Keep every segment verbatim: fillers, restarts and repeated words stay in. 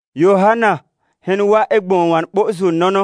Yohana hen wa egbon wan bozu nono.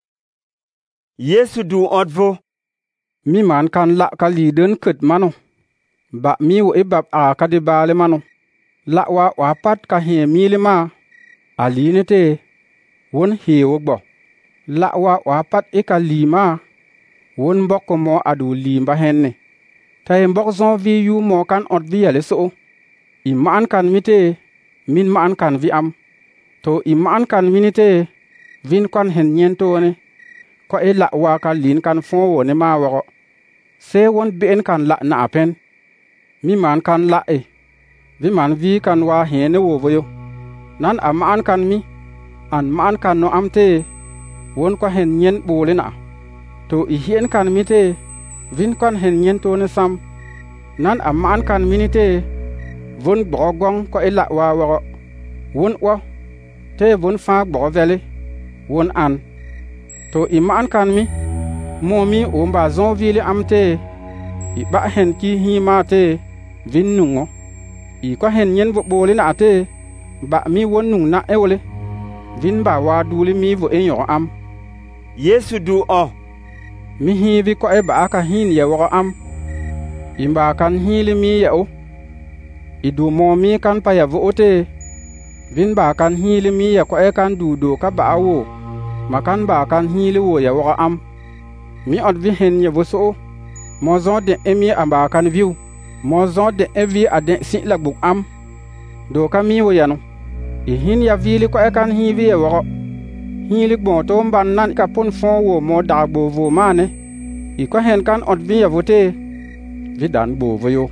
Yesu du odvo. Mi man kan la ka liden kut mano. Ba mi wo e bab a ka de bale mano. La wa wa pat ka he mili ma. Aline te won he wo gbo. La wa wa pat e ka li ma. Won mbok mo adu li mba henne. Tay mbok zon vi yu mo kan ot vi ale so. I man kan mite min man kan vi am. To i man kan minite vin kan hen nyento ne. Ko e la wa ka lin kan fon wo ne ma woro. Se won ben kan la na apen. Mi man kan la e. Vi man vi kan wa hene wo voyo. Nan a man kan mi. An man kan no amte. Won ko hen nyen bole na. To i hien kan mite. Vin kan hen nyento ne sam. Nan a man kan minite. Von brogong ko e la wa woro. Won wo. Te won fa gbo vele. Won an. To i man kan mi. Mo mi o mba zon vile amte. I ba hen ki hi ma te. Vin nungo. I ko hen nyen vo bole na te. Ba mi won nung na ewle. Vin ba wa duli mi vo en yo am. Yesu du o. Mi hi vi ko e ba ka hin ye wo am. I mba kan hi li mi ye o. I du mo mi kan pa ya vo te. Vin ba kan hi li mi ye ko e kan du do ka ba wo. Ma kan ba kan hi li wo ye wo am. Mi od vi hen ye vo so. Mo zon de emi amba kan viu. Mo zon de evi ade si la buk am. Do ka mi wo ya no. I hin ya vi li ko e kan hi vi ye wo. Hi li bon to mban nan ka pon fon wo mo da bo vo mane. I ko hen kan od vi ye vo te. Vi dan bo vo yo.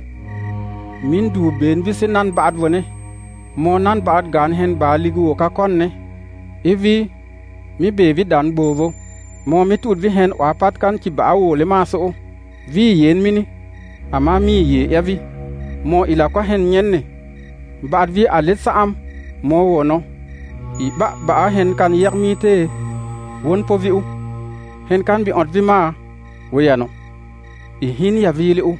Min du ben vi se nan baad vo ne. Mo nan baad gan hen ba ligu ka kon ne. I vi. Mi be vi dan bo vo. Mo mi tut vi hen wa pat kan ki ba wo le ma so. Vi yen mini. Ama mi ye ya vi. Mo ila ko hen nyen ne. Baad vi alet sa am. Mo wo no. I ba ba hen kan yak mi te. Won po vi u. Hen kan bi ot vi ma. Wo ya no. I hin ya vi li u.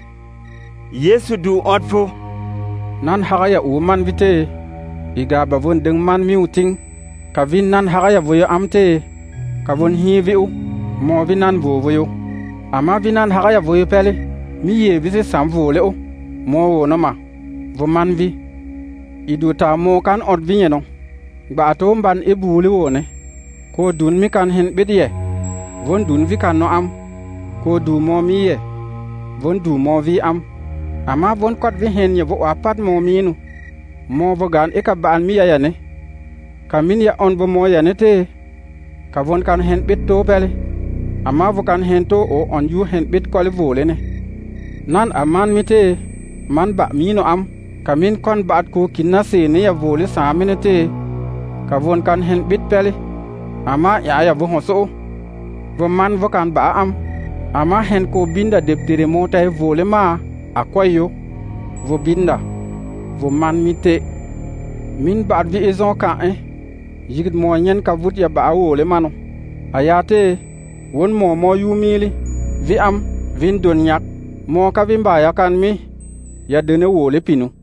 Yesu du odvo. Nan haraya u man vite. I ga ba von deng man mi u ting. Ka vin nan haraya voyo amte. Ka von hi vi u. Mo vi nan vo voyo. Ama vi nan haraya voyo pele. Mi ye vi se sam vo le u. Mo wo no ma. Vo man vi. I du ta mo kan ot vi no. Ba to mban e bu li wo ne. Ko dun mi kan hen bediye. Von dun vi kan no am. Ko du mo mi ye. Von du mo vi am. Ama von kot vi hen ye vo apat mo mi nu. Mo vo gan e ka ban mi ya ya ne. Ka min ya on vo mo ya ne te. Ka von kan hen bit to pele. Ama vo kan hen to o on yu hen bit ko le vo le ne. Nan aman mi te. Man ba mi no am. Ka min kon baat ko kinna se ne ya vo le sa mi ne te. Ka von kan hen bit pele. Ama ya ya vo ho so. Vo man vo kan ba am. Ama hen ko binda deptere mo tay vo le ma. Akwayo. Vo binda. Vo man mi te. Min baat vi ezon ka eh. Yigit mo nyen ka vut ya ba wo le mano. Ayate. Won mo mo yu mili. Vi am. Vin don yak. Mo ka vin ba ya kan mi. Ya dene wo le pinu.